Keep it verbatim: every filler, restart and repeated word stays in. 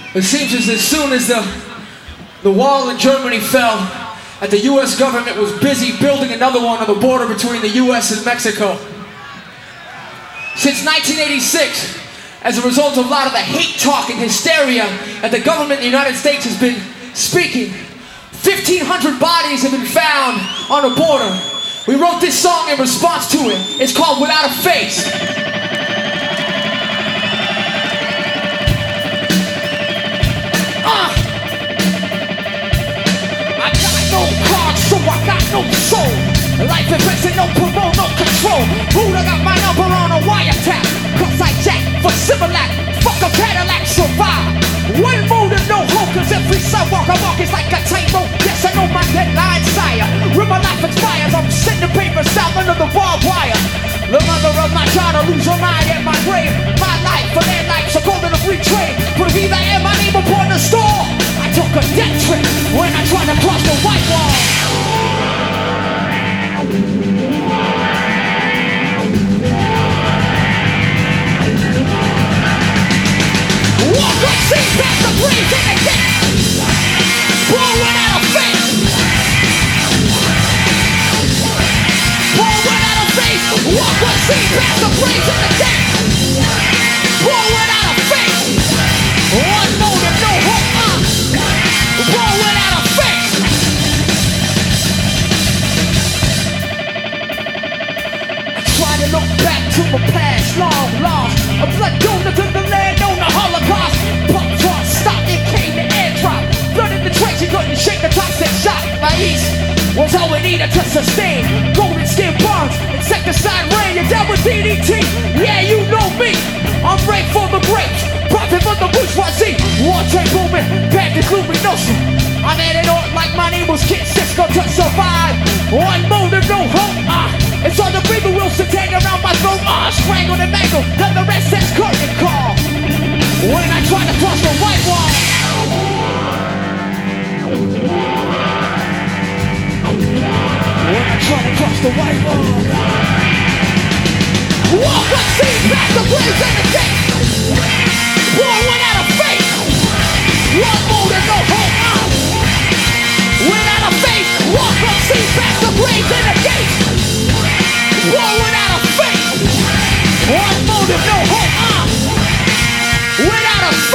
It seems as, as soon as the, the wall in Germany fell, that the U S government was busy building another one on the border between the U S and Mexico. Since nineteen eighty-six, as a result of a lot of the hate talk and hysteria that the government in the United States has been speaking, fifteen hundred bodies have been found on the border. We wrote this song in response to it. It's called Without a Face. Uh. I got no cards, so I got no soul. Life invested, no parole, no control. Buddha got my number on a wiretap. Cause I jack for Similac. Fuck a Cadillac, survive. One motive, no hope, cause every sidewalk I walk is like a tightrope. Yes, I know my deadline, sire. When my life expires, I'm sending papers south under the barbed wire. The mother of my child, I lose her mind at my grave. My life for their life, so go to the free trade. But if either am my name upon the store, I took a death trip when I tried to cross the white wall. Walk up, see past the breeze in the gate. Blowing out of face. Blowing out of face. Walk up, see past the breeze in the gate. Blowing out of face. One motive, no hope, uh. Blowing out of face. I try to look back to my past, long lost. A blood donor to the land on the Holocaust. Pump drop, stop, it came to airdrop. Blood in the trench, you couldn't shake the toxic shot. My east was all we needed to sustain. Golden skin bombs, insecticide rain. You're down with D D T, yeah, you know me. I'm right for the grapes, profit for the bourgeoisie. War tank booming, bandit luminosa. I'm at it on like my name was Kid Cisco to survive. One motive, no hope, ah. It's all the people Wilson tag around my throat, ah. Strangled and mangled, then the rest says curtain call. When I try to cross the white wall. When I try to cross the white wall. Walk up, see past the blaze in the gate. War without a face. One motive, no hope, ah. Without a face. Walk up, see past the blaze in the gate. War without a face. One motive, no hope, uh. Without a